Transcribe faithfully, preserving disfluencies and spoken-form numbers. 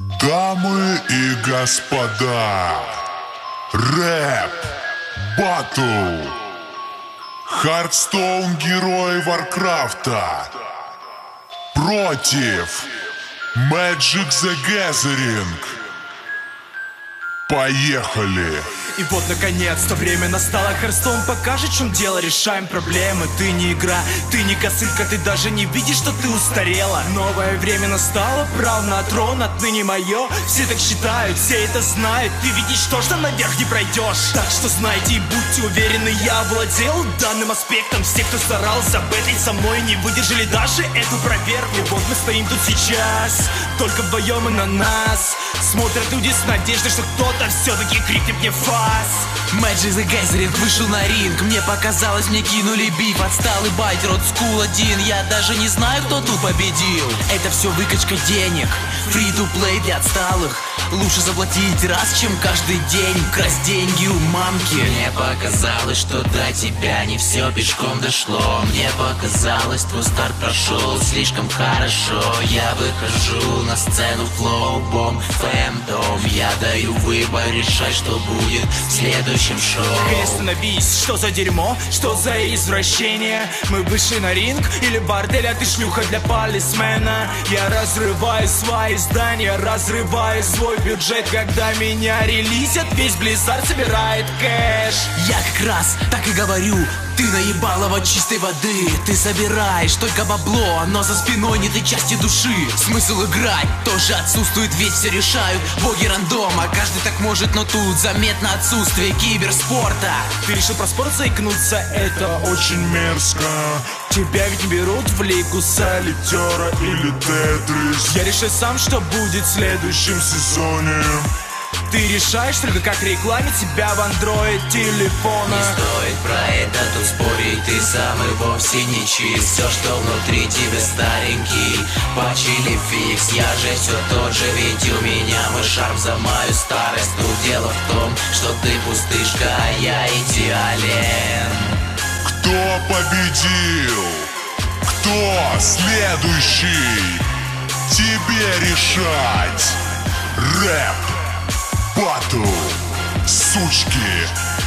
Дамы и господа, рэп батл. Хардстоун герой Варкрафта против Magic the Gathering. Поехали! И вот наконец-то время настало. Хардстоун покажет, в чем дело. Решаем проблемы. Ты не игра, ты не косынка. Ты даже не видишь, что ты устарела. Новое время настало, право на трон отныне мое. Все так считают, все это знают. Ты видишь то, что наверх не пройдешь. Так что знайте и будьте уверены, я владел данным аспектом. Все, кто старался бэтлить со мной, не выдержали даже эту проверку. И вот мы стоим тут сейчас, только вдвоем и на нас смотрят люди с надеждой, что кто-то все-таки крикнет мне фас. Magic the Gathering вышел на ринг. Мне показалось, мне кинули биф. Отсталый байтер от School один. Я даже не знаю, кто тут победил. Это все выкачка денег, free-to-play для отсталых. Лучше заплатить раз, чем каждый день красть деньги у мамки. Мне показалось, что до тебя не все пешком дошло. Мне показалось, твой старт прошел слишком хорошо. Я выхожу на сцену флоу-бом, фэмдом. Я даю выбор, решай, что будет в следующем шоу. Эй, остановись, что за дерьмо, что за извращение? Мы вышли на ринг или бордель, а ты шлюха для полисмена. Я разрываю свои здания, разрываю свой бюджет. Когда меня релизят, весь Blizzard собирает кэш. Я как раз так и говорю. Ты наебалова чистой воды. Ты собираешь только бабло, но за спиной нет и части души. Смысл играть тоже отсутствует, ведь все решают боги рандома. Каждый так может, но тут заметно отсутствие киберспорта. Ты решил про спорт заикнуться, это очень мерзко. Тебя ведь не берут в лигу солитера или тетрис. Я решаю сам, что будет в следующем сезоне. Ты решаешь только как рекламить себя в андроид телефона. Не стоит про это тут спорить, ты сам и вовсе не чист. Все, что внутри тебя старенький, патч или фикс. Я же все тот же, ведь у меня мой шарм за мою старость. Тут дело в том, что ты пустышка, а я идеален. Кто победил? Кто следующий? Тебе решать. Рэп батл, сучки.